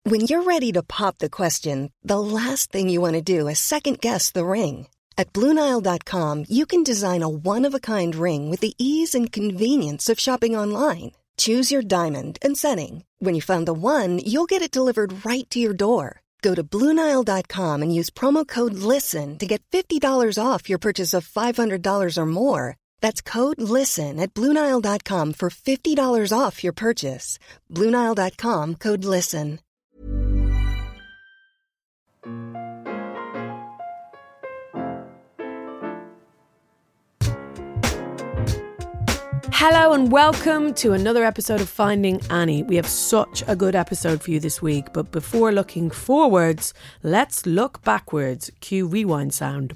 When you're ready to pop the question, the last thing you want to do is second-guess the ring. At BlueNile.com, you can design a one-of-a-kind ring with the ease and convenience of shopping online. Choose your diamond and setting. When you find the one, you'll get it delivered right to your door. Go to BlueNile.com and use promo code LISTEN to get $50 off your purchase of $500 or more. That's code LISTEN at BlueNile.com for $50 off your purchase. BlueNile.com, code LISTEN. Hello and welcome to another episode of Finding Annie. We have such a good episode for you this week, but before looking forwards, let's look backwards. Cue rewind sound.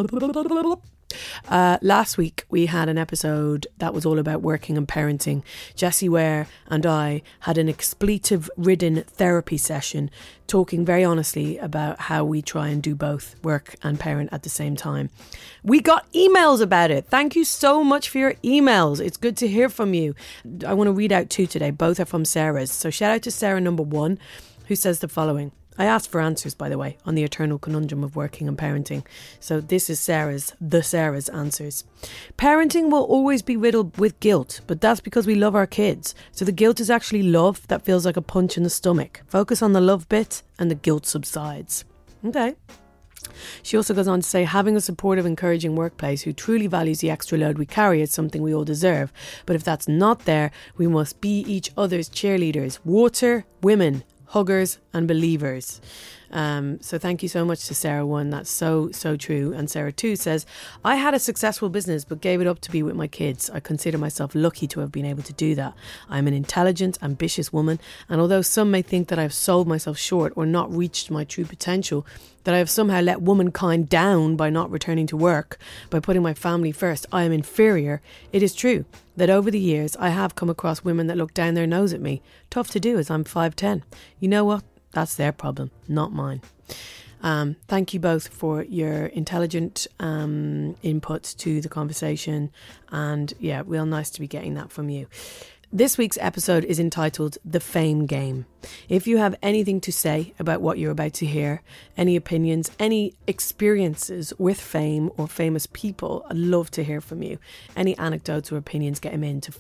Last week we had an episode that was all about working and parenting. Jessie Ware and I had an expletive-ridden therapy session talking very honestly about how we try and do both work and parent at the same time. We got emails about it. Thank you so much for your emails. It's good to hear from you. I want to read out two today. Both are from Sarah's. So shout out to Sarah number 1, who says the following. I asked for answers, by the way, on the eternal conundrum of working and parenting. So this is Sarah's answers. Parenting will always be riddled with guilt, but that's because we love our kids. So the guilt is actually love that feels like a punch in the stomach. Focus on the love bit and the guilt subsides. Okay. She also goes on to say, having a supportive, encouraging workplace who truly values the extra load we carry is something we all deserve. But if that's not there, we must be each other's cheerleaders. Water, women, huggers and believers. So thank you so much to Sarah 1. That's so true. And Sarah 2 says, I had a successful business but gave it up to be with my kids. I consider myself lucky to have been able to do that. I'm an intelligent, ambitious woman, and although some may think that I've sold myself short or not reached my true potential, that I have somehow let womankind down by not returning to work, by putting my family first, I am inferior, it is true that over the years I have come across women that look down their nose at me. Tough to do as I'm 5'10". You know what? That's their problem, not mine. Thank you both for your intelligent input to the conversation. And yeah, real nice to be getting that from you. This week's episode is entitled The Fame Game. If you have anything to say about what you're about to hear, any opinions, any experiences with fame or famous people, I'd love to hear from you. Any anecdotes or opinions, get them in to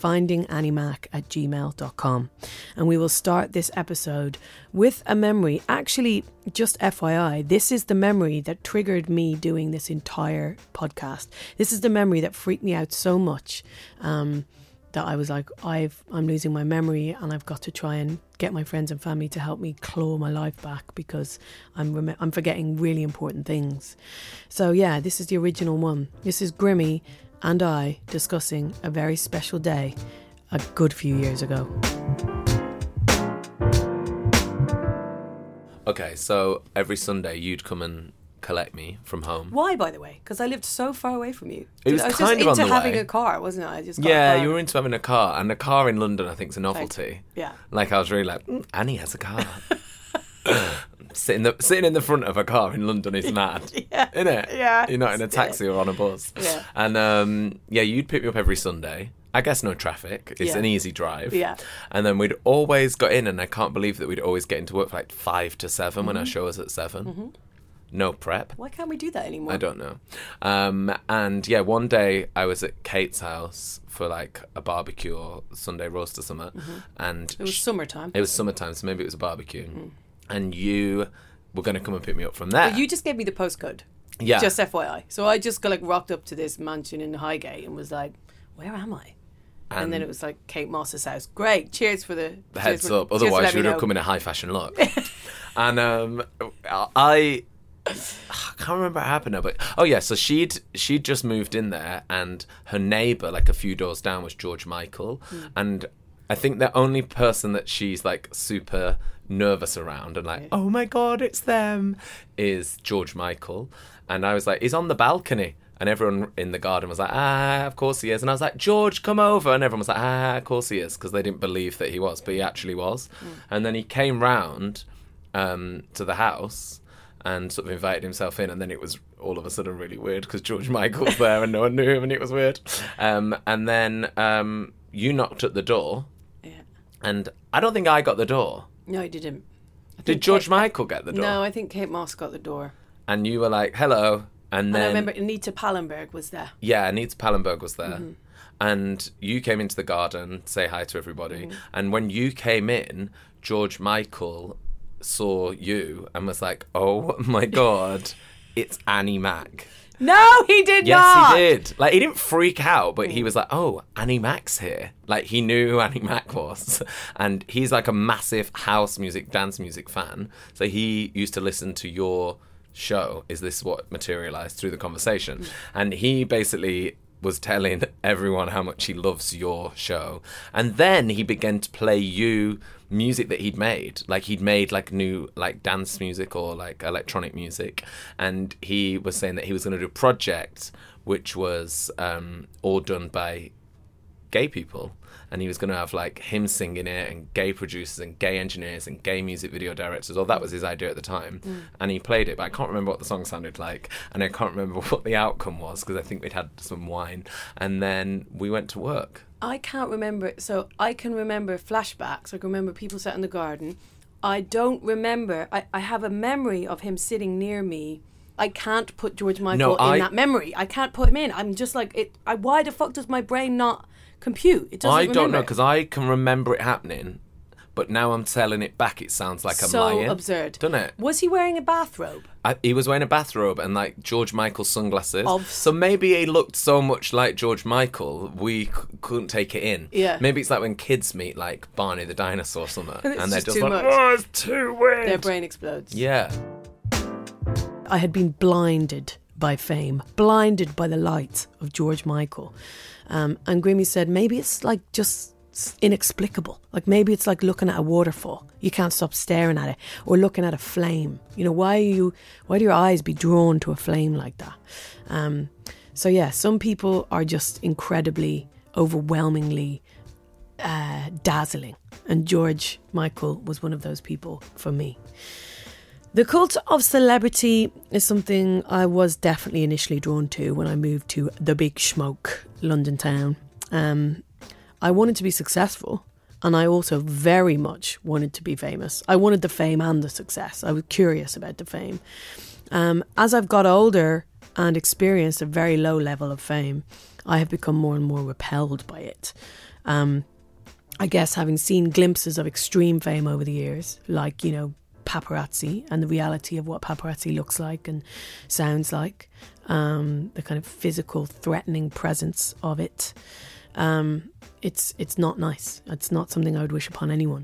findinganniemac@gmail.com. And we will start this episode with a memory. Actually, just FYI, this is the memory that triggered me doing this entire podcast. This is the memory that freaked me out so much that I was like, I'm losing my memory and I've got to try and get my friends and family to help me claw my life back because I'm forgetting really important things. So yeah, this is the original one. This is Grimmy and I discussing a very special day a good few years ago. Okay, so every Sunday you'd come and collect me from home. Why, by the way? Because I lived so far away from you. It was I was kind just of into on the having way. a car, wasn't I? You were into having a car, and a car in London I think is a novelty. Yeah. Like I was really like, Annie has a car. Sitting in the front of a car in London is mad, yeah. Isn't it? Yeah. You're not in a taxi or on a bus. Yeah. And you'd pick me up every Sunday. I guess no traffic. It's an easy drive. Yeah. And then we'd always got in, and I can't believe that we'd always get into work for like 5 to 7 when our show was at 7. Mm-hmm. No prep. Why can't we do that anymore? I don't know. And yeah, one day I was at Kate's house for like a barbecue or Sunday roast or something. Mm-hmm. And it was summertime. It was summertime, so maybe it was a barbecue. Mm. And you were going to come and pick me up from there. But you just gave me the postcode. Yeah. Just FYI. So I just got rocked up to this mansion in Highgate and was like, where am I? And then it was like Kate Moss's house. Great. Cheers for the heads up. Otherwise, you would have come in a high fashion look. And I can't remember what happened now, but so she'd just moved in there, and her neighbour, like a few doors down, was George Michael, and I think the only person that she's like super nervous around and like, oh my god, it's them, is George Michael. And I was like, he's on the balcony. And everyone in the garden was like, of course he is. And I was like, George, come over. And everyone was like, of course he is, because they didn't believe that he was, but he actually was. And then he came round to the house and sort of invited himself in, and then it was all of a sudden really weird because George Michael's there and no one knew him, and it was weird. And then you knocked at the door, and I don't think I got the door. No, you didn't. Did George Michael get the door? No, I think Kate Moss got the door. And you were like, hello. And then I remember Anita Pallenberg was there. Yeah, Anita Pallenberg was there. Mm-hmm. And you came into the garden, say hi to everybody. Mm-hmm. And when you came in, George Michael saw you and was like, oh my God, it's Annie Mac. No, he did Yes, not. he did. Like, he didn't freak out, but he was like, oh, Annie Mac's here. Like, he knew who Annie Mac was. And he's like a massive house music, dance music fan. So he used to listen to your show. Is this what materialized through the conversation? And he basically was telling everyone how much he loves your show. And then he began to play you music that he'd made. Like, he'd made like new like dance music or like electronic music. And he was saying that he was going to do a project which was all done by gay people. And he was going to have like him singing it and gay producers and gay engineers and gay music video directors. Or that was his idea at the time. And he played it, but I can't remember what the song sounded like. And I can't remember what the outcome was because I think we'd had some wine. And then we went to work. I can't remember. So I can remember flashbacks. I can remember people sat in the garden. I don't remember. I have a memory of him sitting near me. I can't put George Michael in that memory. I can't put him in. I'm just like, why the fuck does my brain not compute? It doesn't remember. Don't know, because I can remember it happening, but now I'm telling it back, it sounds like I'm lying. So absurd. Doesn't it? Was he wearing a bathrobe? He was wearing a bathrobe and like George Michael sunglasses. So maybe he looked so much like George Michael, we couldn't take it in. Yeah. Maybe it's like when kids meet like Barney the dinosaur or something, and they're just like, much. oh, it's too weird. Their brain explodes. Yeah. I had been blinded by fame, blinded by the lights of George Michael. And Grimmy said, maybe it's like just inexplicable. Like maybe it's like looking at a waterfall. You can't stop staring at it. Or looking at a flame. You know, why do your eyes be drawn to a flame like that? So yeah, some people are just incredibly, overwhelmingly dazzling. And George Michael was one of those people for me. The cult of celebrity is something I was definitely initially drawn to when I moved to the big smoke, London town. I wanted to be successful, and I also very much wanted to be famous. I wanted the fame and the success. I was curious about the fame. As I've got older and experienced a very low level of fame, I have become more and more repelled by it. I guess having seen glimpses of extreme fame over the years, like, you know, paparazzi and the reality of what paparazzi looks like and sounds like, the kind of physical threatening presence of it, it's not nice. It's not something I would wish upon anyone.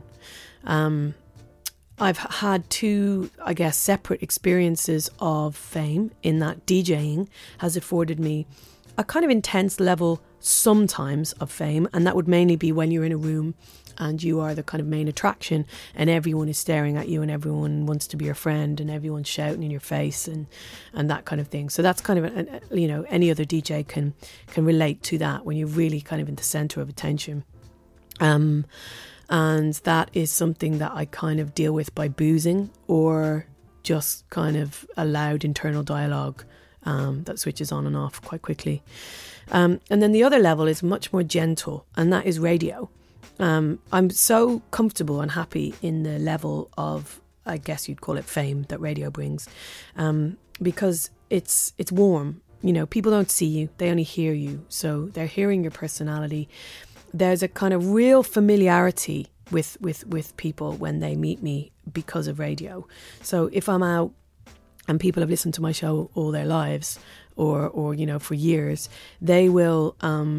I've had two, I guess, separate experiences of fame in that DJing has afforded me a kind of intense level sometimes of fame, and that would mainly be when you're in a room and you are the kind of main attraction and everyone is staring at you and everyone wants to be your friend and everyone's shouting in your face and that kind of thing. So that's kind of, you know, any other DJ can relate to that when you're really kind of in the centre of attention. And that is something that I kind of deal with by boozing or just kind of a loud internal dialogue that switches on and off quite quickly. And then the other level is much more gentle, and that is radio. I'm so comfortable and happy in the level of, I guess you'd call it fame that radio brings, because it's warm. You know, people don't see you, they only hear you. So they're hearing your personality. There's a kind of real familiarity with people when they meet me because of radio. So if I'm out and people have listened to my show all their lives or you know, for years, they will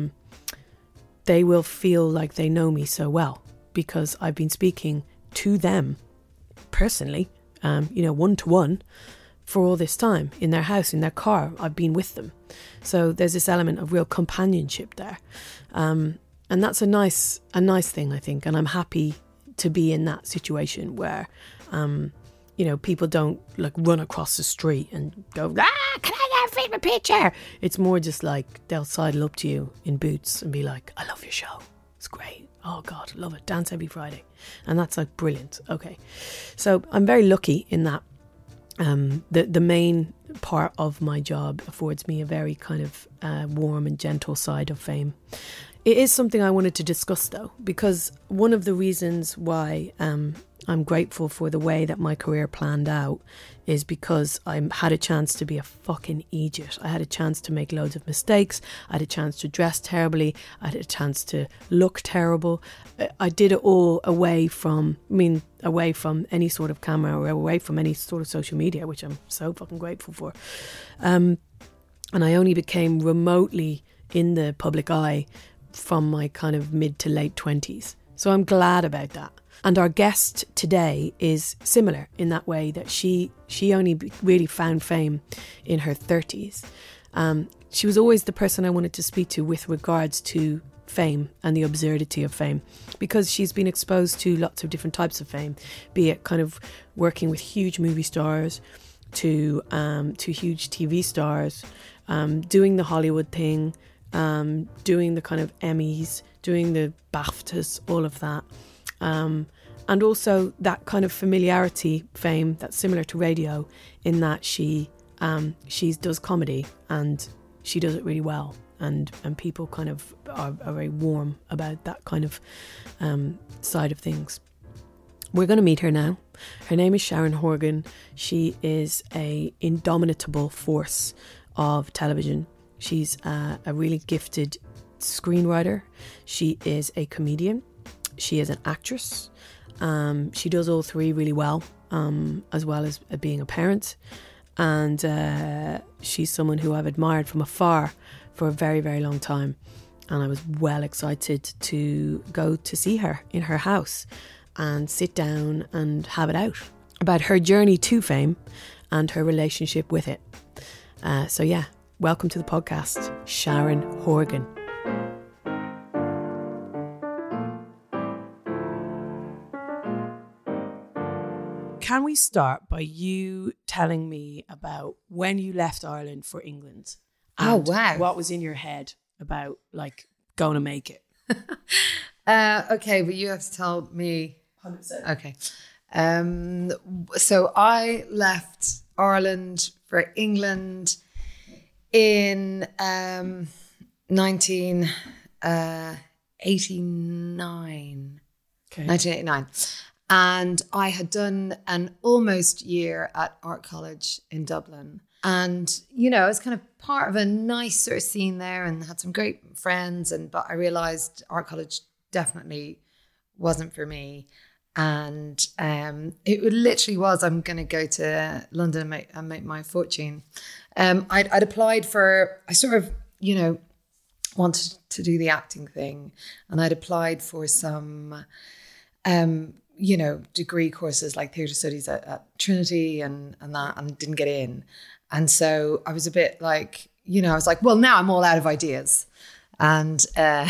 feel like they know me so well because I've been speaking to them personally, you know, one-to-one for all this time in their house, in their car. I've been with them. So there's this element of real companionship there. And that's a nice thing, I think. And I'm happy to be in that situation where, you know, people don't like run across the street and go, can I get a favorite picture? It's more just like they'll sidle up to you in boots and be like, I love your show. It's great. Oh God, love it. Dance every Friday. And that's like brilliant. Okay. So I'm very lucky in that. The main part of my job affords me a very kind of warm and gentle side of fame. It is something I wanted to discuss, though, because one of the reasons why I'm grateful for the way that my career planned out is because I had a chance to be a fucking idiot. I had a chance to make loads of mistakes. I had a chance to dress terribly. I had a chance to look terrible. I did it all away from any sort of camera or away from any sort of social media, which I'm so fucking grateful for. And I only became remotely in the public eye from my kind of mid to late 20s. So I'm glad about that. And our guest today is similar in that way, that she only really found fame in her 30s. She was always the person I wanted to speak to with regards to fame and the absurdity of fame, because she's been exposed to lots of different types of fame, be it kind of working with huge movie stars to huge TV stars, doing the Hollywood thing, doing the kind of Emmys, doing the BAFTAs, all of that. And also that kind of familiarity fame that's similar to radio, in that she does comedy and she does it really well, and people kind of are very warm about that kind of side of things. We're going to meet her now. Her name is Sharon Horgan. She is a indomitable force of television. She's a really gifted screenwriter. She is a comedian. She is an actress. She does all three really well, as well as being a parent. And she's someone who I've admired from afar for a very, very long time. And I was well excited to go to see her in her house and sit down and have it out about her journey to fame and her relationship with it. So yeah, welcome to the podcast, Sharon Horgan. Can we start by you telling me about when you left Ireland for England? Oh, wow. What was in your head about, like, going to make it? Okay, but you have to tell me. 100%. Okay. So I left Ireland for England in 1989. Okay. 1989. And I had done an almost year at Art College in Dublin. And, you know, I was kind of part of a nice sort of scene there and had some great friends. But I realized Art College definitely wasn't for me. And it literally was, I'm going to go to London and make my fortune. I'd applied for, I sort of, you know, wanted to do the acting thing. And I'd applied for some you know, degree courses like theatre studies at Trinity and that, and didn't get in. And so I was a bit like, you know, I was like, well, now I'm all out of ideas. And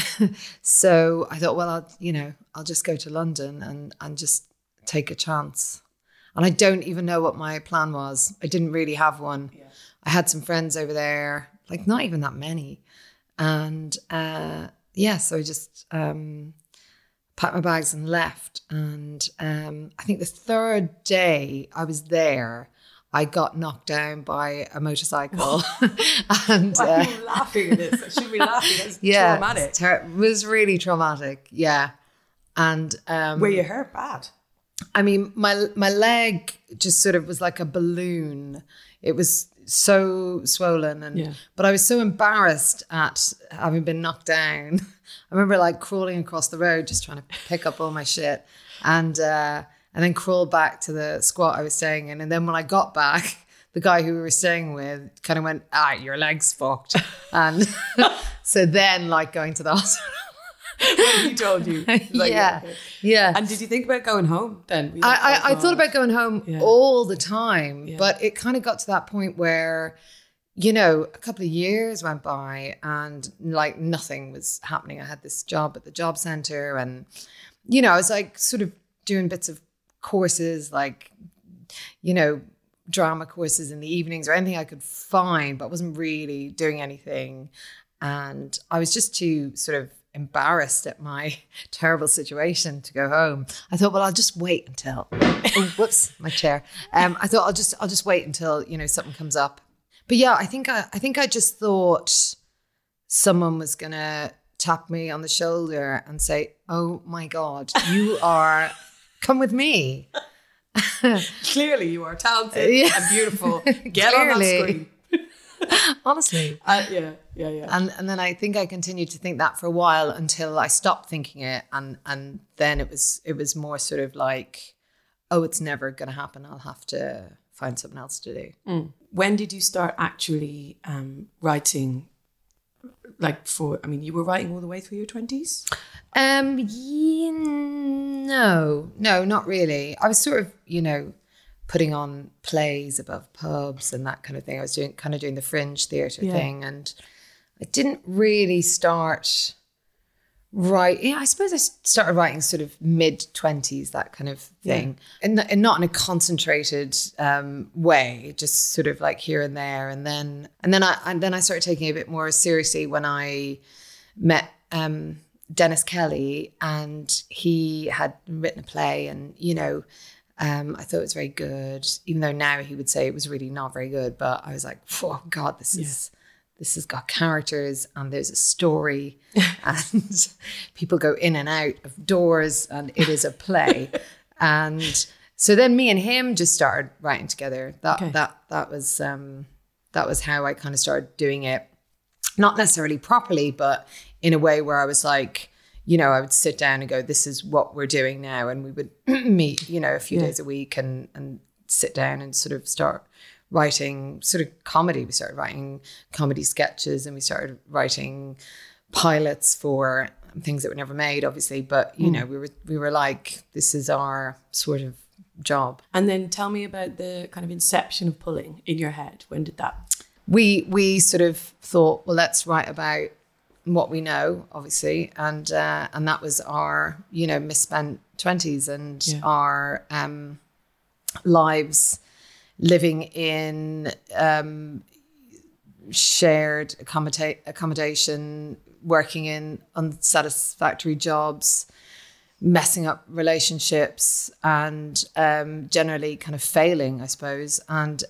so I thought, well, I'll just go to London and just take a chance. And I don't even know what my plan was. I didn't really have one. Yeah. I had some friends over there, like not even that many. And so I just packed my bags and left. And I think the third day I was there, I got knocked down by a motorcycle. And why are you laughing at this? I shouldn't be laughing. It's traumatic. It was really traumatic. Yeah. And were you hurt bad? I mean, my leg just sort of was like a balloon. It was so swollen, but I was so embarrassed at having been knocked down. I remember like crawling across the road, just trying to pick up all my shit, and then crawl back to the squat I was staying in. And then when I got back, the guy who we were staying with kind of went, your leg's fucked. And so then like going to the hospital. When he told you. Like, yeah. And did you think about going home then? I thought about going home all the time, but it kind of got to that point where, you know, a couple of years went by and like nothing was happening. I had this job at the job centre and, you know, I was like sort of doing bits of courses, like, you know, drama courses in the evenings or anything I could find, but wasn't really doing anything. And I was just too sort of embarrassed at my terrible situation to go home. I thought, well, I'll just wait until, whoops, my chair. I thought I'll just wait until, you know, something comes up. But yeah, I think I just thought someone was gonna tap me on the shoulder and say, "Oh my God, you are, come with me." Clearly you are talented and beautiful. Get on that screen. Honestly. Yeah. And then I think I continued to think that for a while until I stopped thinking it. And then it was more sort of like, oh, it's never going to happen. I'll have to find something else to do. When did you start actually writing? Like you were writing all the way through your 20s? No, not really. I was sort of, putting on plays above pubs and that kind of thing. I was doing the fringe theatre thing, and I didn't really start writing. I suppose I started writing sort of mid-20s, that kind of thing, and not in a concentrated way, just sort of like here and there. And then I started taking it a bit more seriously when I met Dennis Kelly, and he had written a play, and I thought it was very good, even though now he would say it was really not very good. But I was like, oh God, this has got characters and there's a story and people go in and out of doors and it is a play. And so then me and him just started writing together. That was how I kind of started doing it. Not necessarily properly, but in a way where I was like, I would sit down and go, this is what we're doing now. And we would meet, a few days a week and sit down and sort of start writing sort of comedy. We started writing comedy sketches, and we started writing pilots for things that were never made, obviously. But, we were like, this is our sort of job. And then tell me about the kind of inception of Pulling in your head. When did that? We sort of thought, well, let's write about what we know, obviously, and that was our misspent 20s and our lives living in shared accommodation, working in unsatisfactory jobs, messing up relationships, and generally kind of failing, I suppose. And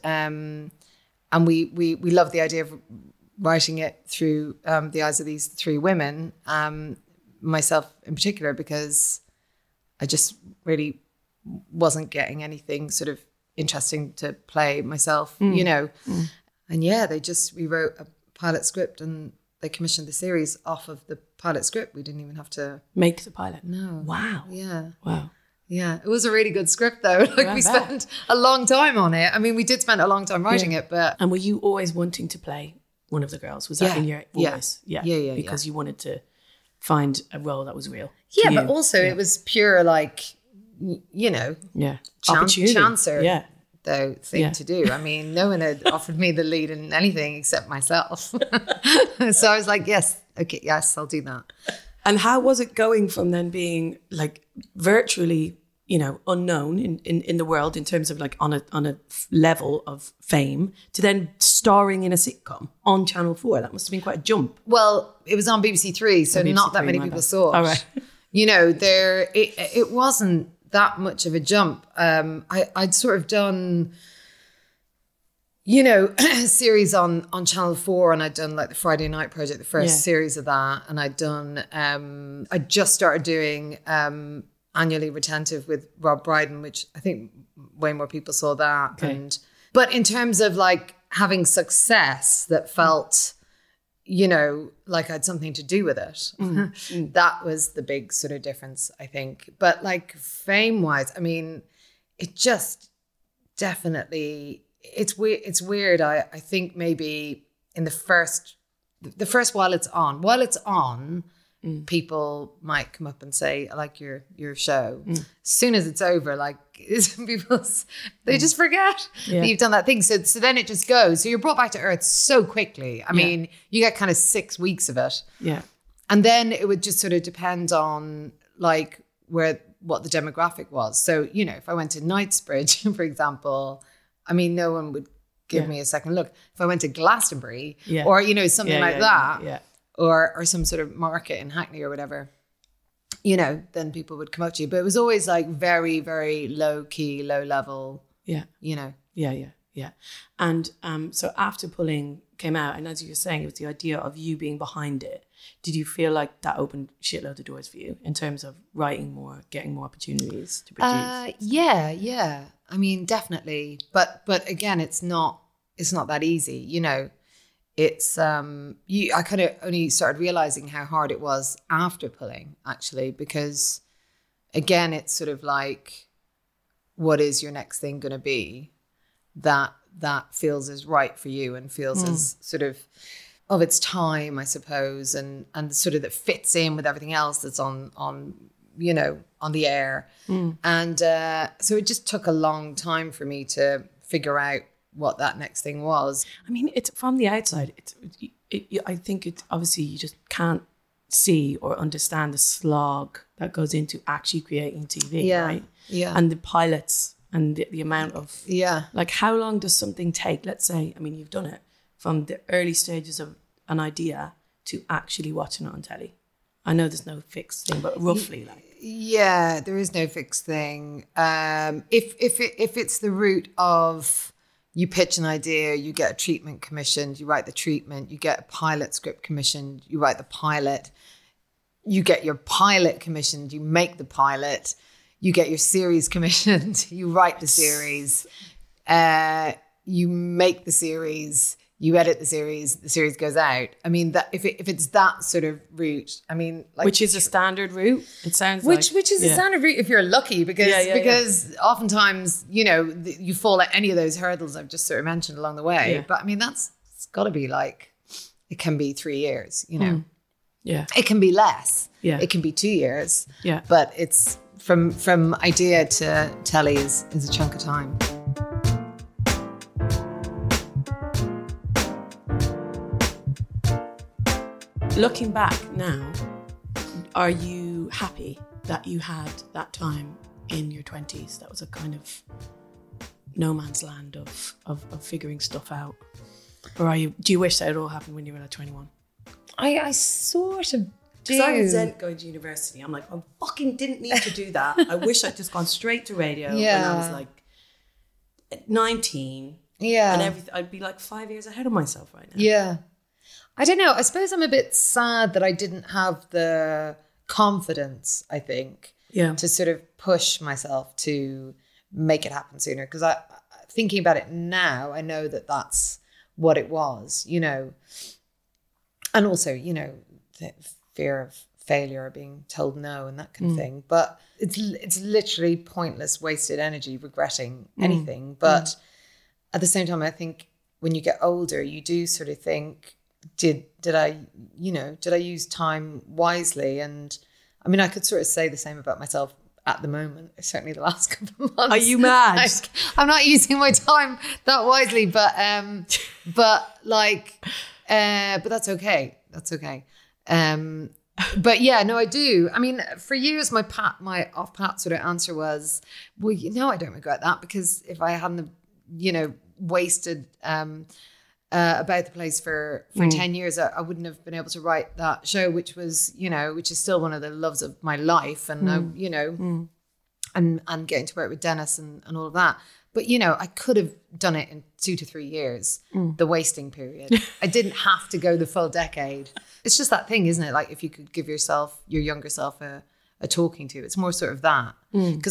we love the idea of writing it through the eyes of these three women, myself in particular, because I just really wasn't getting anything sort of interesting to play myself, And we wrote a pilot script and they commissioned the series off of the pilot script. We didn't even have to make the pilot. No. Wow. Yeah. Wow. Yeah, it was a really good script though. We spent a long time on it. I mean, we did spend a long time writing it, but... And were you always wanting to play one of the girls? Was that in your voice? Yeah. Because you wanted to find a role that was real. Yeah, but also it was pure opportunity. Chancer thing to do. I mean, no one had offered me the lead in anything except myself. So I was like, yes, I'll do that. And how was it going from then being like virtually, unknown in the world in terms of like on a level of fame to then starring in a sitcom on Channel 4? That must have been quite a jump. Well, it was on BBC Three, so not that many people saw it. All right. It wasn't that much of a jump. I'd sort of done, a series on Channel 4, and I'd done like the Friday Night Project, the first series of that. And I'd done, I just started doing Annually Retentive with Rob Brydon, which I think way more people saw that. Okay. But in terms of like having success that felt, like I had something to do with it, that was the big sort of difference, I think. But like fame-wise, I mean, it just definitely, it's weird. I think maybe in the first while it's on, people might come up and say, I like your show. As soon as it's over, like people, they just forget that you've done that thing. So then it just goes. So you're brought back to earth so quickly. I mean, you get kind of 6 weeks of it. Yeah. And then it would just sort of depend on like what the demographic was. So, if I went to Knightsbridge, for example, I mean, no one would give me a second look. If I went to Glastonbury or, something like that, or some sort of market in Hackney or whatever, then people would come up to you. But it was always like very, very low key, low level. Yeah. Yeah. Yeah. And so after Pulling came out, and as you were saying, it was the idea of you being behind it. Did you feel like that opened shitload of doors for you in terms of writing more, getting more opportunities to produce? Yeah. I mean, definitely. But again, it's not that easy. You know, it's I kind of only started realizing how hard it was after Pulling, actually, because again, it's sort of like, what is your next thing going to be that feels as right for you and feels as sort of its time, I suppose, and sort of that fits in with everything else that's on you know, on the air. And so it just took a long time for me to figure out what that next thing was. I mean, it's from the outside. I think it's obviously you just can't see or understand the slog that goes into actually creating TV, right? Yeah. And the pilots and the amount of... Yeah. Like, how long does something take? Let's say, I mean, you've done it from the early stages of an idea to actually watching it on telly. I know there's no fixed thing, but roughly, like... Yeah, there is no fixed thing. If it's the route of you pitch an idea, you get a treatment commissioned, you write the treatment, you get a pilot script commissioned, you write the pilot, you get your pilot commissioned, you make the pilot, you get your series commissioned, you write the series, you make the series, you edit the series goes out. I mean, that if it's that sort of route, I mean, like, which is a standard route. It sounds which is a standard route if you're lucky, because oftentimes, you know, you fall at any of those hurdles I've just sort of mentioned along the way. Yeah. But I mean, it's got to be like, it can be 3 years, you know. Yeah. It can be less. Yeah. It can be 2 years. Yeah. But it's from idea to telly is a chunk of time. Looking back now, are you happy that you had that time in your 20s? That was a kind of no man's land of figuring stuff out. Or do you wish that it all happened when you were like 21? I sort of do. Because I resent going to university. I'm like, I fucking didn't need to do that. I wish I'd just gone straight to radio when I was like 19. Yeah. And everything. I'd be like 5 years ahead of myself right now. Yeah. I don't know. I suppose I'm a bit sad that I didn't have the confidence, I think, to sort of push myself to make it happen sooner. Because thinking about it now, I know that that's what it was, you know. And also, you know, the fear of failure or being told no and that kind of thing. But it's literally pointless, wasted energy regretting anything. But at the same time, I think when you get older, you do sort of think, did I use time wisely? And I mean, I could sort of say the same about myself at the moment, certainly the last couple of months. Are you mad? I'm not using my time that wisely, but that's okay. That's okay. But yeah, no, I do. I mean, for years, my off-pat sort of answer was, well, you know, I don't regret that, because if I hadn't, you know, wasted About the Place for 10 years, I wouldn't have been able to write that show, which was, you know, which is still one of the loves of my life. And, you know, and getting to work with Dennis and all of that. But, you know, I could have done it in 2 to 3 years, the wasting period. I didn't have to go the full decade. It's just that thing, isn't it? Like, if you could give yourself, your younger self, a talking to, it's more sort of that. Because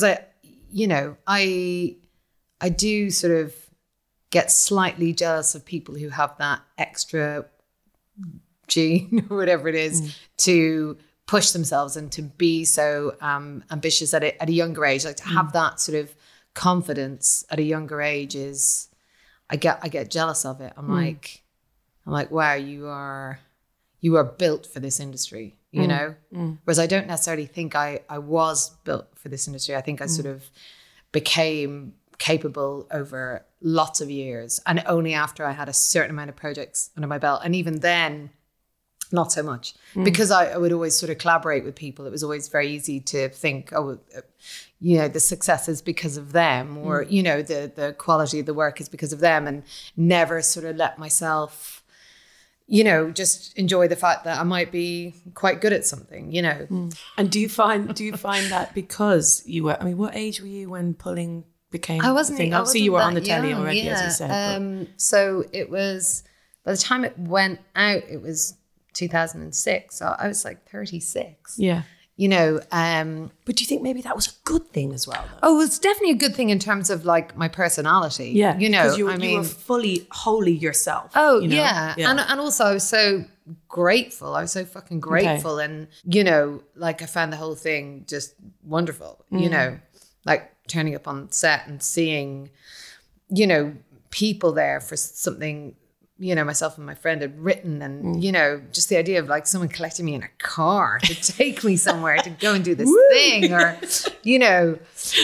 I do sort of get slightly jealous of people who have that extra gene or whatever it is to push themselves and to be so ambitious at a younger age. Like, to have that sort of confidence at a younger age is, I get jealous of it. I'm like, wow, you are built for this industry, you know? Whereas I don't necessarily think I was built for this industry. I think I sort of became capable over lots of years, and only after I had a certain amount of projects under my belt. And even then, not so much, because I would always sort of collaborate with people. It was always very easy to think, oh, you know, the success is because of them, or, you know, the quality of the work is because of them, and never sort of let myself, you know, just enjoy the fact that I might be quite good at something, you know. And do you find that because you were, I mean, what age were you when Pulling became I wasn't. a thing? I Obviously, wasn't you were that on the telly young, already, yeah. as you said. So it was, by the time it went out, it was 2006. So I was like 36. Yeah. You know. But do you think maybe that was a good thing as well, though? Oh, it was definitely a good thing in terms of like my personality. Yeah. You know, because you were fully, wholly yourself. Oh, you know? yeah. And also I was so grateful. I was so fucking grateful. And, you know, like I found the whole thing just wonderful, you know, like turning up on set and seeing, you know, people there for something, you know, myself and my friend had written, and, you know, just the idea of like someone collecting me in a car to take me somewhere to go and do this thing, or, you know,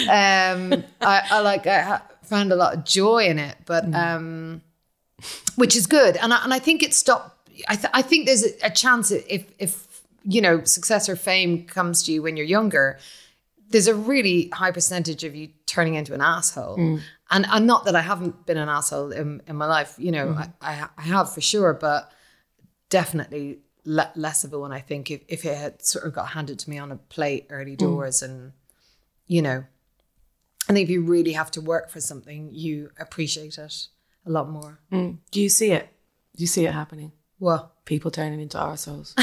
I found a lot of joy in it, but, which is good. And I think it stopped. I think there's a chance if, you know, success or fame comes to you when you're younger, there's a really high percentage of you turning into an asshole. And not that I haven't been an asshole in my life, you know, I have for sure, but definitely less of a one, I think, if it had sort of got handed to me on a plate early doors. And, you know, I think if you really have to work for something, you appreciate it a lot more. Do you see it? Do you see it happening? What? People turning into arseholes.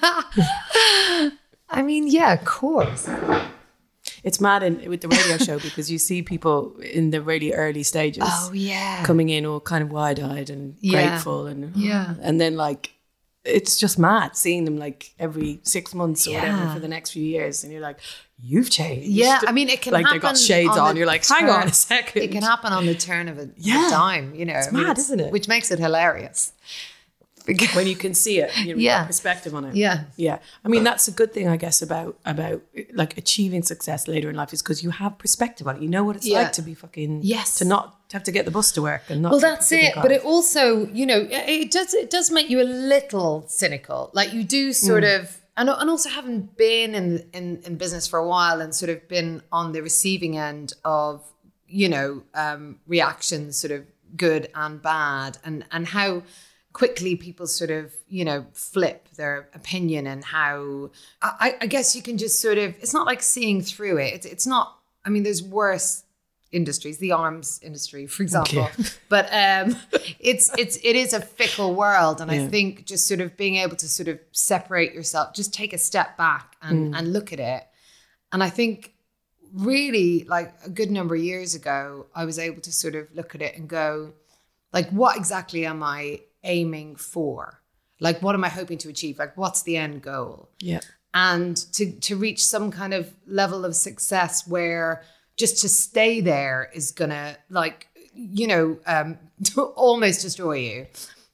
I mean, yeah, of course. It's mad with the radio show because you see people in the really early stages coming in all kind of wide-eyed and grateful and then like it's just mad seeing them like every 6 months or whatever for the next few years, and you're like, you've changed. Yeah, I mean, it can like happen. They got shades on. You're like, hang on a second. It can happen on the turn of a dime, you know. It's mad, isn't it? Which makes it hilarious. When you can see it, you have perspective on it. Yeah. I mean, that's a good thing, I guess, about like achieving success later in life, is because you have perspective on it. You know what it's like to be fucking to not have to get the bus to work and not. Well, that's it. But it also, you know, it does make you a little cynical. Like you do sort of, and also having been in business for a while and sort of been on the receiving end of, you know, reactions, sort of good and bad, and how quickly people sort of, you know, flip their opinion, and how I guess you can just sort of, it's not like seeing through it. It's not, I mean, there's worse industries, the arms industry, for example, but it is a fickle world. And I think just sort of being able to sort of separate yourself, just take a step back and look at it. And I think really like a good number of years ago, I was able to sort of look at it and go, like, what exactly am I aiming for? Like, what am I hoping to achieve? Like, what's the end goal? Yeah. And to reach some kind of level of success where just to stay there is gonna, like, you know, almost destroy you,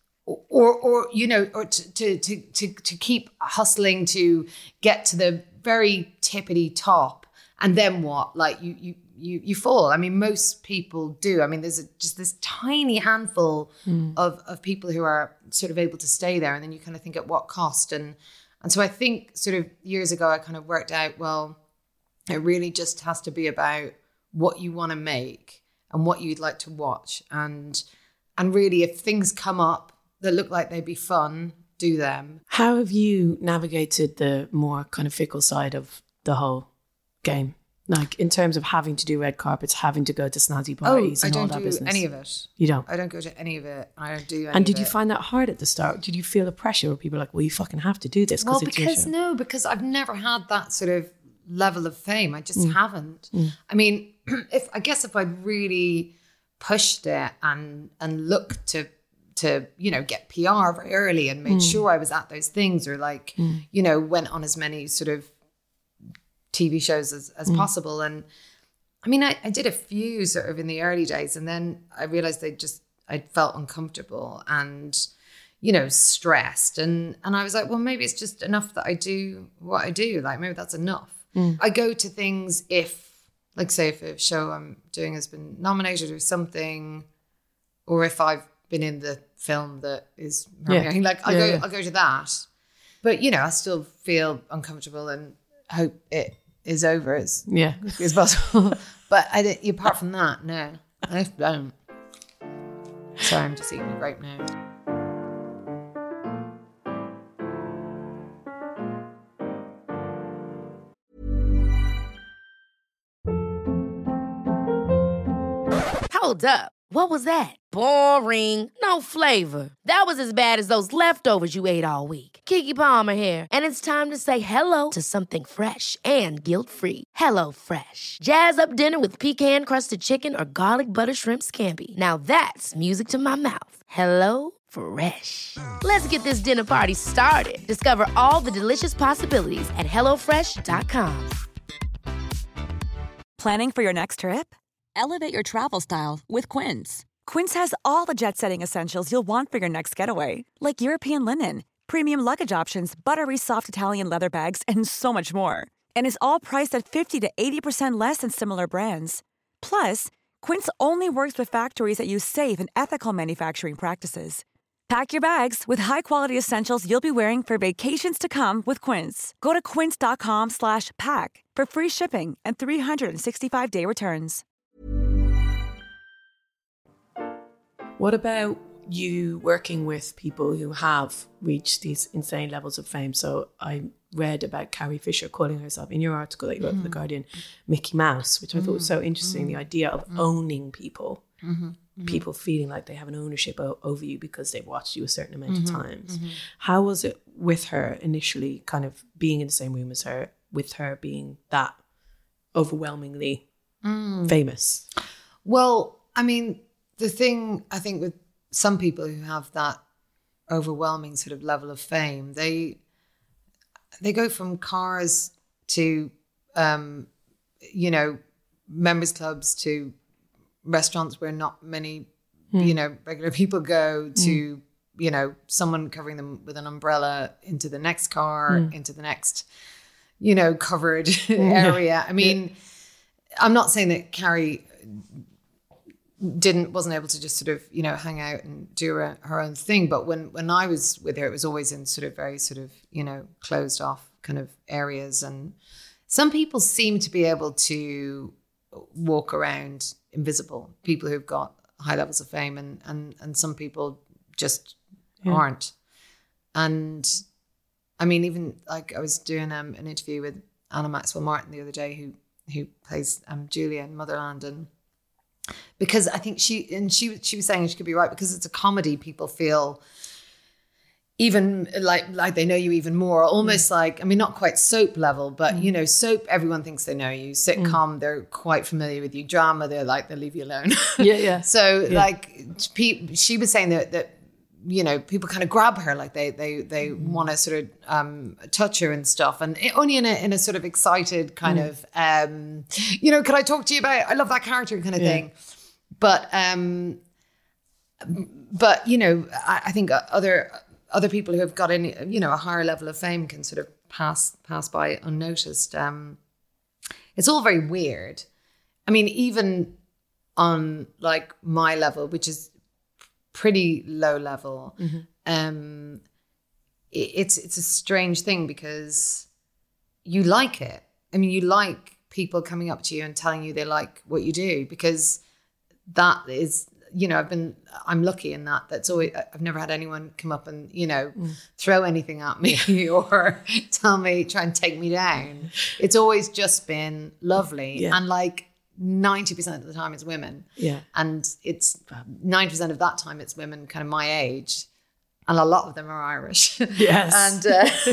or you know, or to keep hustling to get to the very tippity top, and then what? Like you fall. I mean, most people do. I mean, there's just this tiny handful of people who are sort of able to stay there, and then you kind of think, at what cost? And so I think sort of years ago, I kind of worked out, well, it really just has to be about what you want to make and what you'd like to watch. And really, if things come up that look like they'd be fun, do them. How have you navigated the more kind of fickle side of the whole game? Like in terms of having to do red carpets, having to go to snazzy parties and all that business. I don't do any of it. You don't? I don't go to any of it. I don't do any of it. And did you find that hard at the start? Did you feel the pressure where people were like, well, you fucking have to do this because it's your show? Because I've never had that sort of level of fame. I just haven't. I mean, if I'd really pushed it and looked to you know, get PR very early and made sure I was at those things, or like, you know, went on as many sort of TV shows as possible. And I mean, I did a few sort of in the early days, and then I realized I felt uncomfortable and, you know, stressed. And I was like, well, maybe it's just enough that I do what I do. Like, maybe that's enough. I go to things if, like, say if a show I'm doing has been nominated or something, or if I've been in the film that is premiering, like I'll go to that. But, you know, I still feel uncomfortable and hope it is over as quickly as possible. But apart from that, no, I don't. Sorry, I'm just eating a grape now. Hold up. What was that? Boring. No flavor. That was as bad as those leftovers you ate all week. Keke Palmer here, and it's time to say hello to something fresh and guilt-free. Hello Fresh. Jazz up dinner with pecan-crusted chicken or garlic butter shrimp scampi. Now that's music to my mouth. Hello Fresh. Let's get this dinner party started. Discover all the delicious possibilities at hellofresh.com. Planning for your next trip? Elevate your travel style with Quince. Quince has all the jet-setting essentials you'll want for your next getaway, like European linen, premium luggage options, buttery soft Italian leather bags, and so much more. And is all priced at 50 to 80% less than similar brands. Plus, Quince only works with factories that use safe and ethical manufacturing practices. Pack your bags with high-quality essentials you'll be wearing for vacations to come with Quince. Go to quince.com/pack for free shipping and 365-day returns. What about you working with people who have reached these insane levels of fame? So I read about Carrie Fisher calling herself, in your article that you wrote for The Guardian, Mickey Mouse, which I thought was so interesting, the idea of owning people. People feeling like they have an ownership over you because they've watched you a certain amount of times. How was it with her initially, kind of being in the same room as her, with her being that overwhelmingly famous? Well, I mean, the thing I think with some people who have that overwhelming sort of level of fame, they go from cars to, members clubs to restaurants where not many, regular people go to, someone covering them with an umbrella into the next car, into the next, covered area. I mean, I'm not saying that Carrie wasn't able to just sort of, hang out and do her own thing. But when I was with her, it was always in sort of very sort of, closed off kind of areas. And some people seem to be able to walk around invisible, people who've got high levels of fame, and some people just aren't. And I mean, even like I was doing an interview with Anna Maxwell Martin the other day, who plays Julia in Motherland, and because I think she was saying, she could be right, because it's a comedy, people feel even like they know you even more, almost like, I mean, not quite soap level, but soap, everyone thinks they know you. Sitcom, they're quite familiar with you. Drama, they'll leave you alone. So she was saying that people kind of grab her, like they want to sort of touch her and stuff, and only in a sort of excited kind of could I talk to you about, I love that character kind of thing. But I think other people who have got a higher level of fame can sort of pass by unnoticed. It's all very weird. I mean, even on like my level, which is pretty low level, it's a strange thing, because you like it. I mean, you like people coming up to you and telling you they like what you do, because that is, I'm lucky in that. That's always, I've never had anyone come up and, throw anything at me or try and take me down. It's always just been lovely. And like 90% of the time it's women. And it's 90% of that time it's women kind of my age. And a lot of them are Irish. And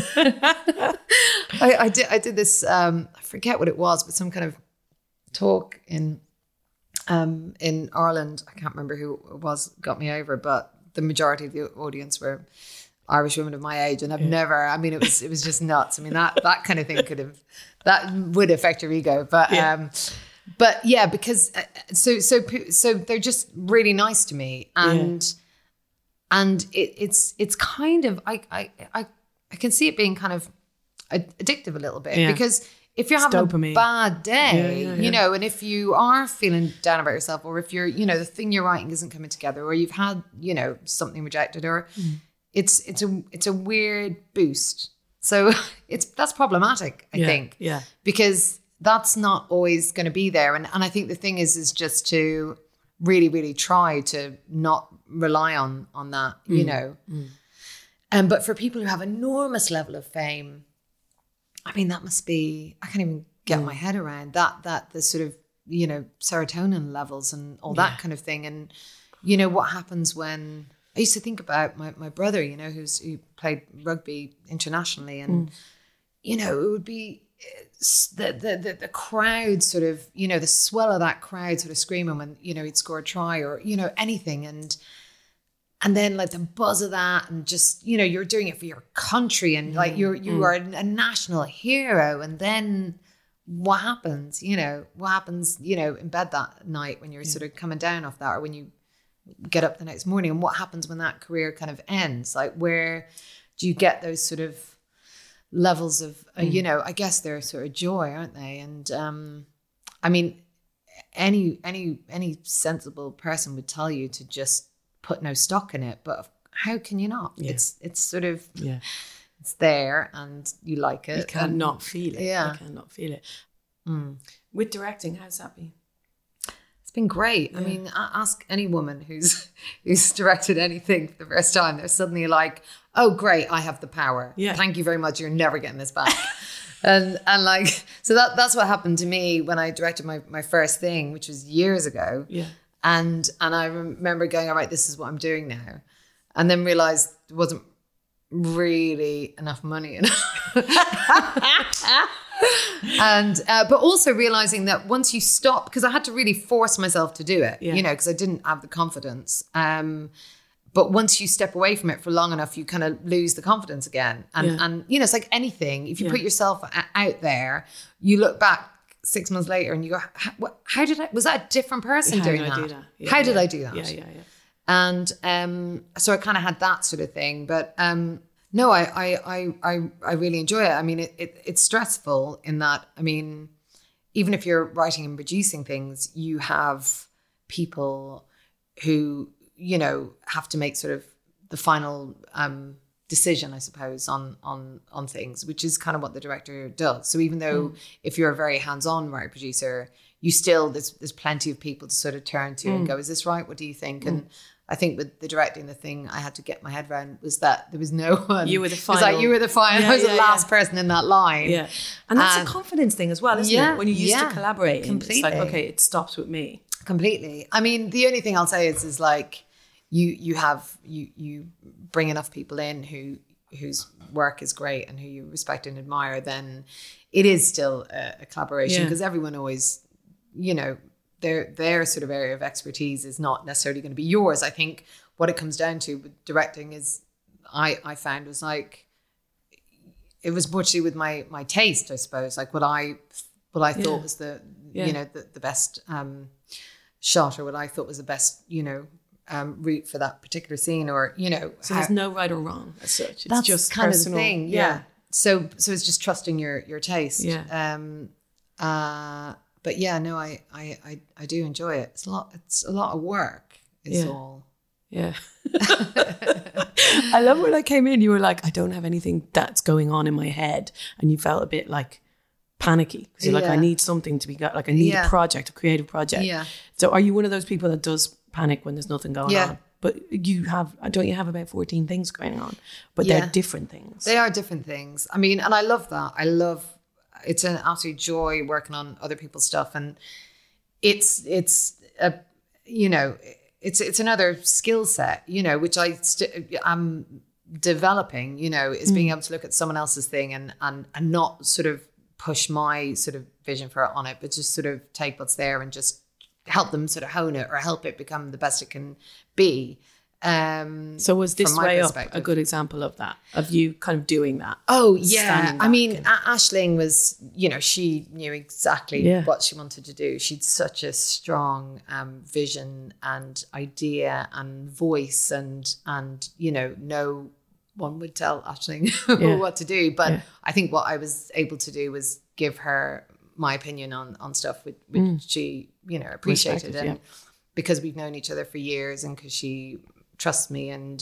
I did this, I forget what it was, but some kind of talk in Ireland. I can't remember who it was got me over, but the majority of the audience were Irish women of my age, and I've never, I mean, it was just nuts. I mean, that kind of thing that would affect your ego, but yeah, because so they're just really nice to me, and it's kind of, I can see it being kind of addictive a little bit, because if you're having a bad day, and if you are feeling down about yourself, or if you're, the thing you're writing isn't coming together, or you've had, something rejected, or it's a weird boost. So that's problematic, I think. Because that's not always going to be there. And I think the thing is just to really, really try to not rely on that, But for people who have enormous level of fame, I mean, that must be, I can't even get my head around that the sort of, serotonin levels and all that kind of thing. And, what happens when I used to think about my brother, who played rugby internationally, and, it would be the crowd sort of, the swell of that crowd sort of screaming when, he'd score a try or, anything. And then like the buzz of that, and just, you're doing it for your country, and like you are a national hero. And then what happens, in bed that night when you're sort of coming down off that, or when you get up the next morning, and what happens when that career kind of ends? Like, where do you get those sort of levels of, I guess they're sort of joy, aren't they? And I mean, any sensible person would tell you to just put no stock in it, but how can you not? It's sort of, it's there and you like it. You cannot feel it. Yeah. You cannot feel it. With directing, how's that been? It's been great. I mean, ask any woman who's directed anything for the first time. They're suddenly like, oh, great, I have the power. Yeah. Thank you very much. You're never getting this back. and like, so that's what happened to me when I directed my first thing, which was years ago. Yeah. And I remember going, all right, this is what I'm doing now. And then realized there wasn't really enough money in it. And but also realizing that once you stop, because I had to really force myself to do it, because I didn't have the confidence. But once you step away from it for long enough, you kind of lose the confidence again. And it's like anything. If you put yourself out there, you look back 6 months later and you go, how did was that a different person doing that? How did I do that? Yeah. And so I kind of had that sort of thing. But no, I really enjoy it. I mean, it's stressful in that, I mean, even if you're writing and producing things, you have people who, have to make sort of the final decision, I suppose, on things, which is kind of what the director does. So even though if you're a very hands-on writer producer, you still there's plenty of people to sort of turn to and go, is this right? What do you think? And I think with the directing, the thing I had to get my head around was that there was no one. You were the final. It was like you were the final. I was the last person in that line. Yeah, and that's a confidence thing as well, isn't it? When you're used to collaborating, completely. It's like, okay, it stops with me. Completely. I mean, the only thing I'll say is like you bring enough people in whose work is great and who you respect and admire, then it is still a collaboration, because everyone always, their sort of area of expertise is not necessarily going to be yours. I think what it comes down to with directing is I found was like, it was more to do with my taste, I suppose, like what I thought was the the best shot, or what I thought was the best route for that particular scene, or so there's no right or wrong as such. It's that's just kind personal. of the thing. So it's just trusting your taste. But yeah, no, I do enjoy it. It's a lot of work. It's all. Yeah. I love when I came in, you were like, I don't have anything that's going on in my head, and you felt a bit like panicky, because you're like, I need something to be like, I need a project, a creative project. Yeah. So are you one of those people that does panic when there's nothing going on? But don't you have about 14 things going on? But they're different things. They are different things. I mean, and I love that. It's an absolute joy working on other people's stuff, and it's another skill set, which I'm developing. Is being able to look at someone else's thing and not sort of push my sort of vision for it on it, but just sort of take what's there and just help them sort of hone it, or help it become the best it can be. So was This Way Up a good example of that, of you kind of doing that? Oh yeah, I mean, Aisling was, she knew exactly what she wanted to do. She'd such a strong vision and idea and voice, and no one would tell Aisling what to do. But I think what I was able to do was give her my opinion on stuff, which she appreciated, and because we've known each other for years, and because she trusts me, and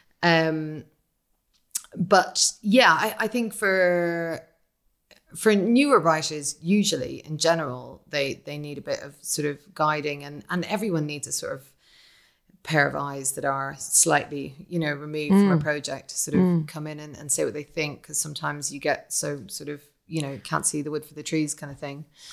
but yeah, I think for newer writers, usually in general, they need a bit of sort of guiding, and everyone needs a sort of pair of eyes that are slightly removed from a project to sort of come in and say what they think, because sometimes you get so sort of can't see the wood for the trees kind of thing.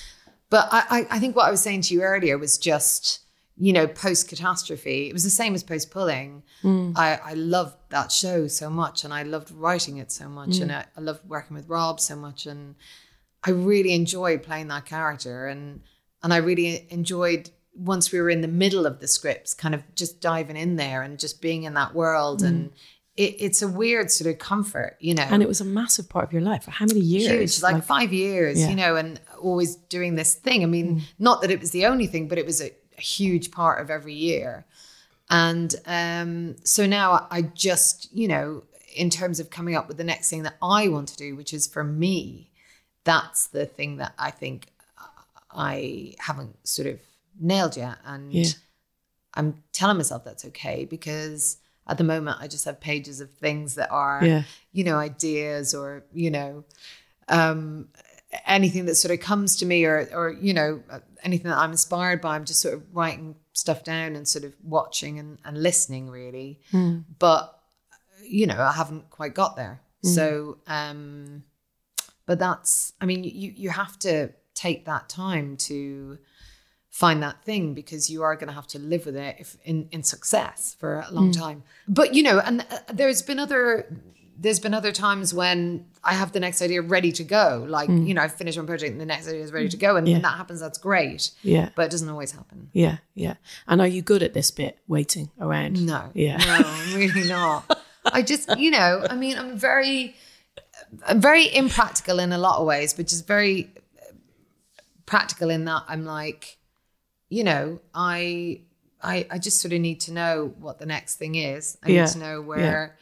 But I think what I was saying to you earlier was just, you know, post-catastrophe. It was the same as post-pulling. I loved that show so much, and I loved writing it so much, and I loved working with Rob so much, and I really enjoyed playing that character, and I really enjoyed, once we were in the middle of the scripts, kind of just diving in there and just being in that world. And it's a weird sort of comfort, you know. And it was a massive part of your life for how many years? Huge, like 5 years, you know, and always doing this thing. I mean, not that it was the only thing, but it was a huge part of every year. And so now I just, you know, in terms of coming up with the next thing that I want to do, which is for me, that's the thing that I think I haven't sort of nailed yet. And I'm telling myself that's okay, because at the moment I just have pages of things that are, you know, ideas, or, you know, anything that sort of comes to me, or, you know, anything that I'm inspired by. I'm just sort of writing stuff down and sort of watching and listening, really. But, you know, I haven't quite got there. So, but that's, I mean, you have to take that time to find that thing, because you are going to have to live with it if in success for a long time. But, you know, and there's been other times when I have the next idea ready to go. Like, you know, I've finished one project and the next idea is ready to go. And when that happens, that's great. Yeah. But it doesn't always happen. Yeah. Yeah. And are you good at this bit, waiting around? No. Yeah. No, I'm really not. I just, you know, I mean, I'm very impractical in a lot of ways, but just very practical in that I'm like, you know, I just sort of need to know what the next thing is. I need to know where,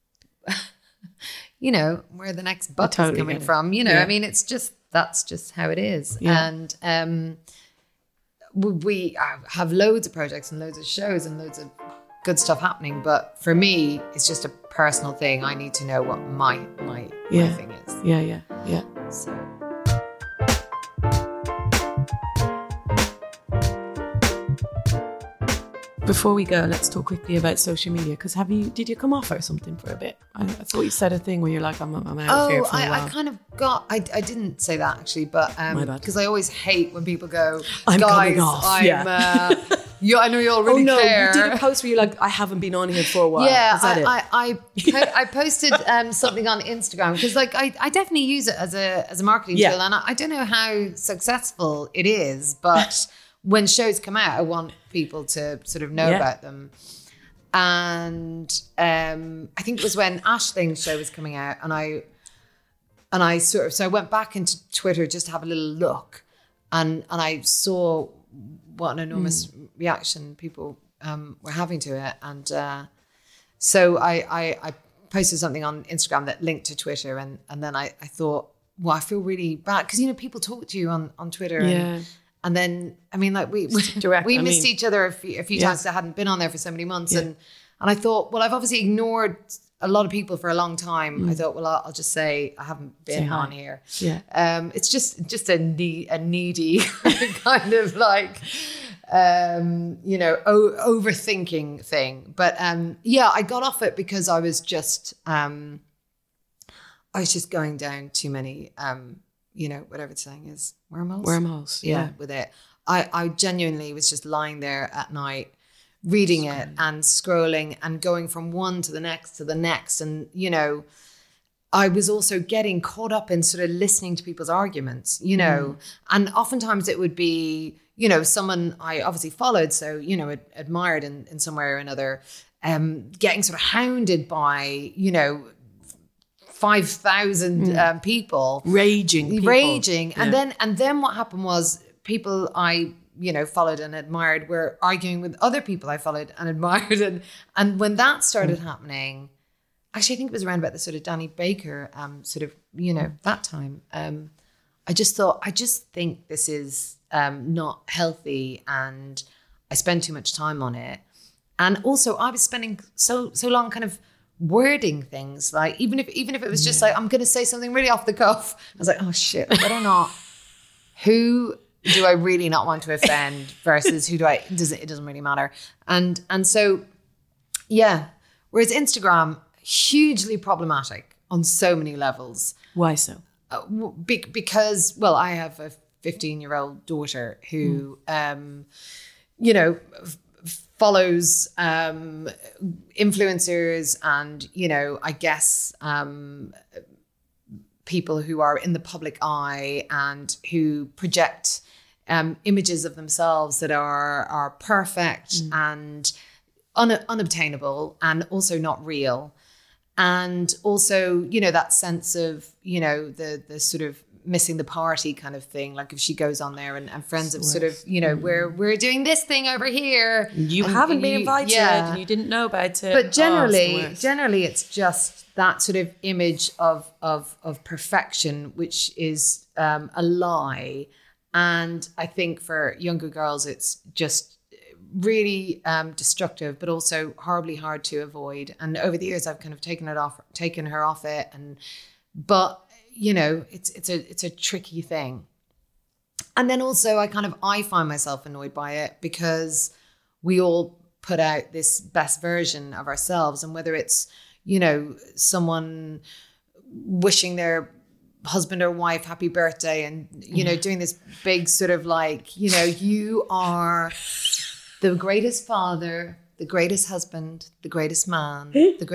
you know, where the next buck is coming from. You know, I mean, that's just how it is. Yeah. And we have loads of projects and loads of shows and loads of good stuff happening. But for me, it's just a personal thing. I need to know what my thing is. Yeah. So. Before we go, let's talk quickly about social media. Because did you come off or something for a bit? I thought you said a thing where you're like, I'm out of here for a while. I kind of got, I didn't say that actually, but because I always hate when people go, I'm guys, coming off. I know you already care. You did a post where you're like, I haven't been on here for a while. Yeah, Is that it? I posted something on Instagram, because like I definitely use it as a marketing tool, and I don't know how successful it is, but when shows come out, I want people to sort of know about them. And I think it was when Aisling's show was coming out, and I went back into Twitter just to have a little look, and I saw what an enormous reaction people were having to it. And so I posted something on Instagram that linked to Twitter, and then I thought, well, I feel really bad, because, you know, people talk to you on Twitter, and then, I mean, like we missed each other a few times, because I hadn't been on there for so many months. And I thought, well, I've obviously ignored a lot of people for a long time. I thought, well, I'll just say I haven't been on here. Yeah. It's just a needy kind of like, you know, overthinking thing. But I got off it because I was just going down too many, you know, whatever the saying is, wormholes. Yeah, with it. I genuinely was just lying there at night, reading it and scrolling and going from one to the next. And, you know, I was also getting caught up in sort of listening to people's arguments, you know, and oftentimes it would be, you know, someone I obviously followed, so, you know, admired in some way or another, getting sort of hounded by, you know, 5,000 people raging. Yeah. And then what happened was people I, you know, followed and admired were arguing with other people I followed and admired. And when that started happening, actually, I think it was around about the sort of Danny Baker sort of, you know, that time. I just think this is not healthy, and I spend too much time on it. And also I was spending so long kind of wording things, like even if it was just like, I'm going to say something really off the cuff, I was like, oh shit, I better not. Who do I really not want to offend versus who it doesn't really matter. And so, yeah. Whereas Instagram, hugely problematic on so many levels. Why so? Because, well, I have 15-year-old daughter who, you know, follows influencers and, you know, I guess people who are in the public eye and who project images of themselves that are perfect and unobtainable and also not real. And also, you know, that sense of, you know, the sort of missing the party kind of thing. Like if she goes on there and friends have sort of, you know, we're doing this thing over here. You haven't been invited and you didn't know about it. But generally it's just that sort of image of perfection, which is a lie. And I think for younger girls, it's just really destructive, but also horribly hard to avoid. And over the years, I've kind of taken her off it. But you know, it's a tricky thing. And then also I find myself annoyed by it because we all put out this best version of ourselves, and whether it's, you know, someone wishing their husband or wife happy birthday and, you know, doing this big sort of like, you know, you are the greatest father, the greatest husband, the greatest man,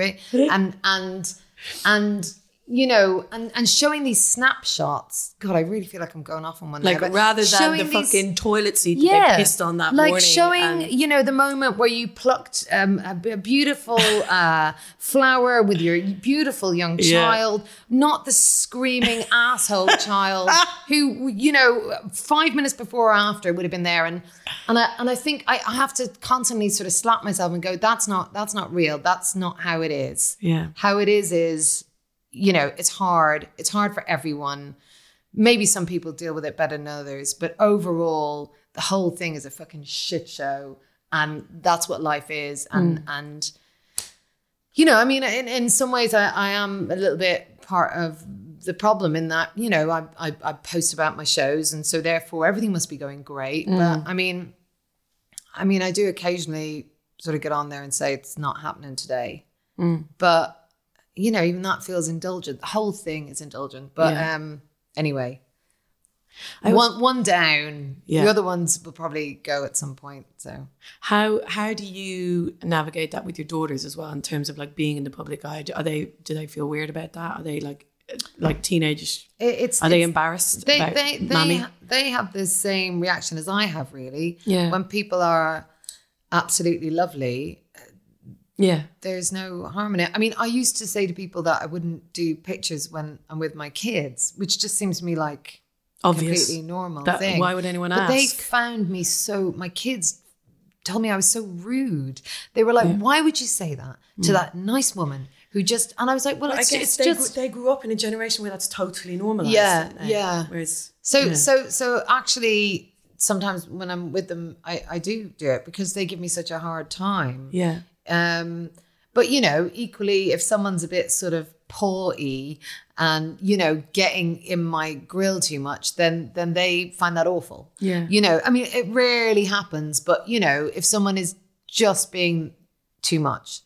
and you know, and showing these snapshots. God, I really feel like I'm going off on one. Like, rather than the fucking toilet seat that they pissed on that morning. Like showing, you know, the moment where you plucked a beautiful flower with your beautiful young child, not the screaming asshole child who, you know, 5 minutes before or after would have been there. And I think I have to constantly sort of slap myself and go, that's not real. That's not how it is. Yeah. How it is, you know, it's hard. It's hard for everyone. Maybe some people deal with it better than others, but overall, the whole thing is a fucking shit show, and that's what life is. And you know, I mean, in some ways, I am a little bit part of the problem in that, you know, I post about my shows, and so therefore everything must be going great. But I mean, I do occasionally sort of get on there and say it's not happening today, but. You know, even that feels indulgent. The whole thing is indulgent. But anyway, one down. Yeah. The other ones will probably go at some point. So how do you navigate that with your daughters as well, in terms of like being in the public eye? Do they feel weird about that? Are they like teenagers? Are they embarrassed about mommy? They have the same reaction as I have, really. Yeah. When people are absolutely lovely. Yeah. There's no harm in it. I mean, I used to say to people that I wouldn't do pictures when I'm with my kids, which just seems to me like obvious, completely normal thing. Why would anyone ask? But they found me my kids told me I was so rude. They were like, why would you say that to that nice woman who just, and I was like, well, I guess they grew up in a generation where that's totally normalized. Yeah. Whereas, so actually sometimes when I'm with them, I do it because they give me such a hard time. Yeah. But you know, equally, if someone's a bit sort of paw-y and, you know, getting in my grill too much, then they find that awful. Yeah. You know, I mean, it rarely happens, but you know, if someone is just being too much,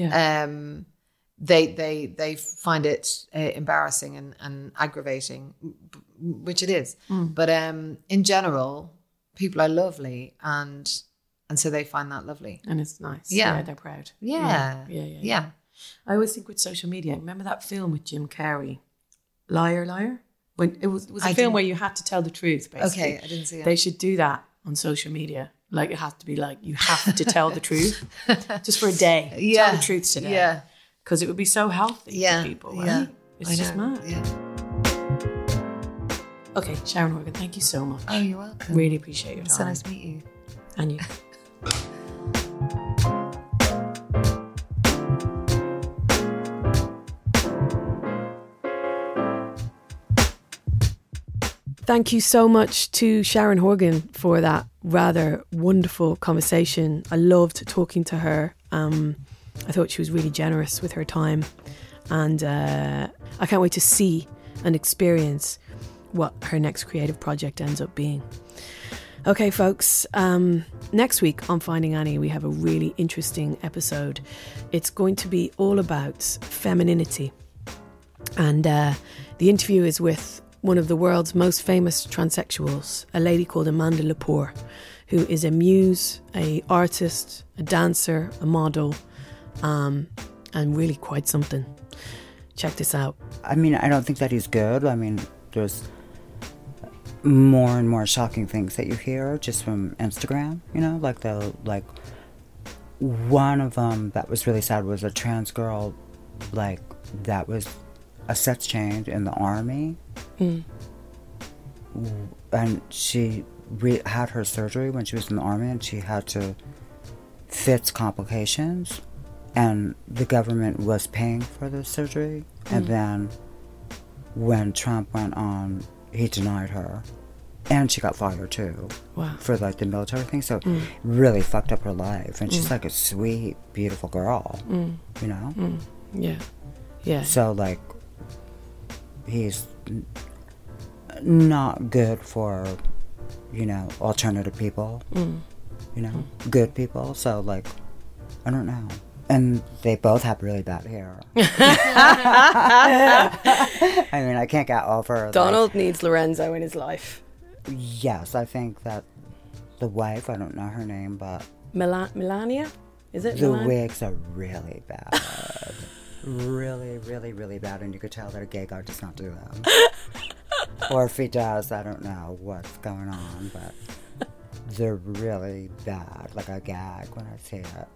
they find it embarrassing and aggravating, which it is. But in general, people are lovely and so they find that lovely. And it's nice. Yeah. They're proud. Yeah. I always think with social media, remember that film with Jim Carrey, Liar? When it was a film where you had to tell the truth, basically. Okay, I didn't see it. They should do that on social media. Like, it has to be like, you have to tell the truth. Just for a day. Yeah. Tell the truth today. Yeah. Because it would be so healthy for people, right? Yeah. It's just mad. Yeah. Okay, Sharon Horgan, thank you so much. Oh, you're welcome. Really appreciate your time. So nice to meet you. And you. Thank you so much to Sharon Horgan for that rather wonderful conversation. I loved talking to her. I thought she was really generous with her time. And I can't wait to see and experience what her next creative project ends up being. Okay, folks, next week on Finding Annie, we have a really interesting episode. It's going to be all about femininity. And the interview is with one of the world's most famous transsexuals, a lady called Amanda Lepore, who is a muse, a artist, a dancer, a model, and really quite something. Check this out. I mean, I don't think that he's good. I mean, there's more and more shocking things that you hear just from Instagram, you know, like one of them that was really sad was a trans girl, like, that was a sex change in the army. And she had her surgery when she was in the army, and she had to fix complications, and the government was paying for the surgery. And then when Trump went on, he denied her, and she got fired too. Wow. For like the military thing. So really fucked up her life, and she's like a sweet, beautiful girl, you know. Yeah. So like, he's not good for, you know, alternative people, you know, good people. So like, I don't know. And they both have really bad hair. I mean, I can't get over. Donald needs Lorenzo in his life. Yes, I think that the wife, I don't know her name, but Melania? Is it the Melania? wigs are really bad. Really, really, really bad. And you could tell that a gay guy does not do them. Or if he does, I don't know what's going on, but they're really bad. Like, I gag when I see it.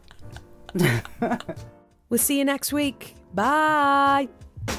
We'll see you next week. Bye.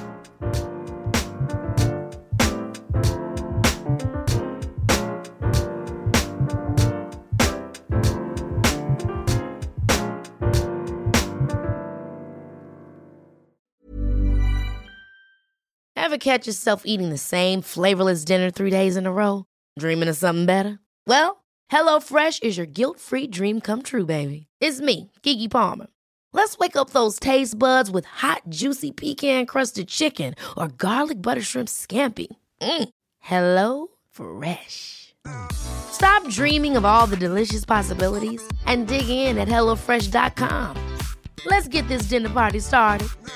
Ever catch yourself eating the same flavorless dinner 3 days in a row? Dreaming of something better? Well, HelloFresh is your guilt-free dream come true, baby. It's me, Keke Palmer. Let's wake up those taste buds with hot, juicy pecan-crusted chicken or garlic butter shrimp scampi. Hello Fresh. Stop dreaming of all the delicious possibilities and dig in at HelloFresh.com. Let's get this dinner party started.